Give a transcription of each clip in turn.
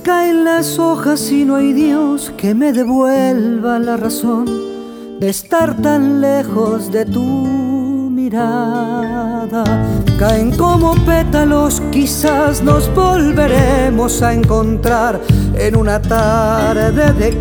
caen las hojas y no hay Dios que me devuelva la razón de estar tan lejos de tu mirada. Caen como pétalos, quizás nos volveremos a encontrar en una tarde de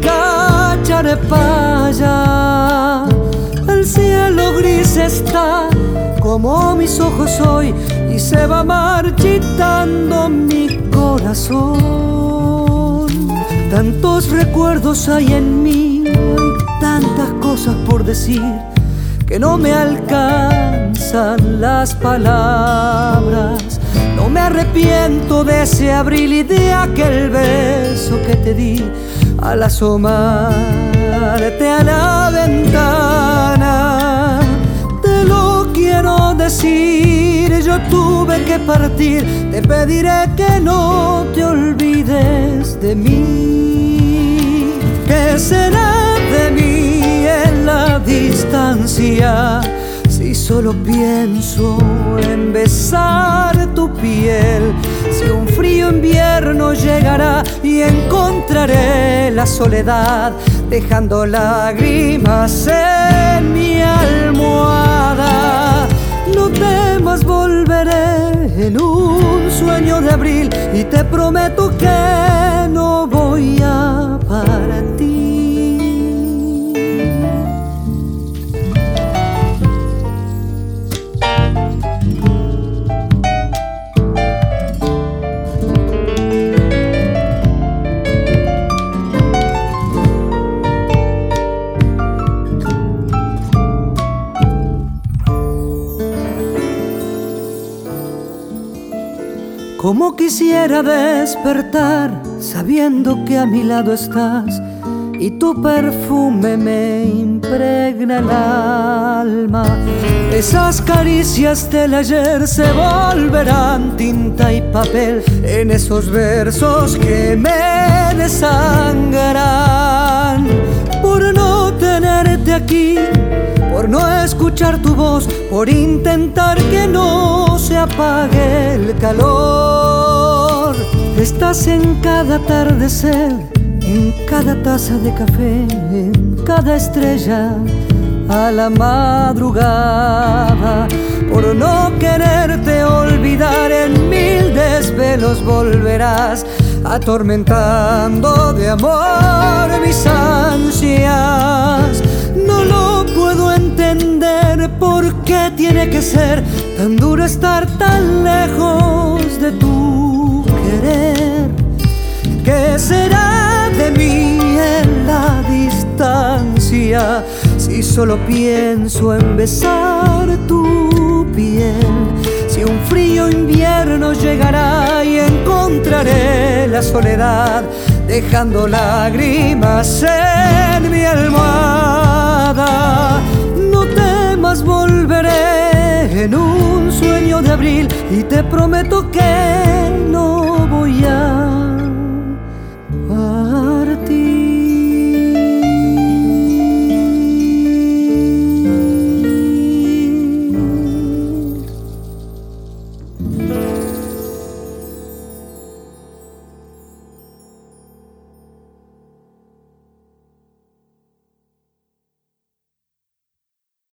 Cacharepaya. El cielo gris está como mis ojos hoy y se va marchitando mi corazón. Tantos recuerdos hay en mí, hay tantas cosas por decir que no me alcanzan las palabras. No me arrepiento de ese abril y de aquel beso que te di al asomarte a la ventana. Te lo quiero decir, yo tuve que partir. Te pediré que no te olvides de mí. ¿Qué será de mí en la distancia si solo pienso en besar tu piel? Si un frío invierno llegará y encontraré la soledad dejando lágrimas en mi almohada. No temas, volveré en un sueño de abril y te prometo que no voy a partir. Como quisiera despertar sabiendo que a mi lado estás y tu perfume me impregna el alma. Esas caricias del ayer se volverán tinta y papel en esos versos que me desangran. Por no tenerte aquí, por no escuchar tu voz, por intentar que no se apague el calor. Estás en cada atardecer, en cada taza de café, en cada estrella a la madrugada. Por no quererte olvidar, en mil desvelos volverás atormentando de amor mis ansias. No lo puedo entender, ¿por qué tiene que ser tan duro estar tan lejos de tu querer? ¿Qué será de mí en la distancia si solo pienso en besar tu piel? Si un frío invierno llegará y encontraré la soledad dejando lágrimas en mi almohada. No temas, volveré en un sueño de abril y te prometo que no voy a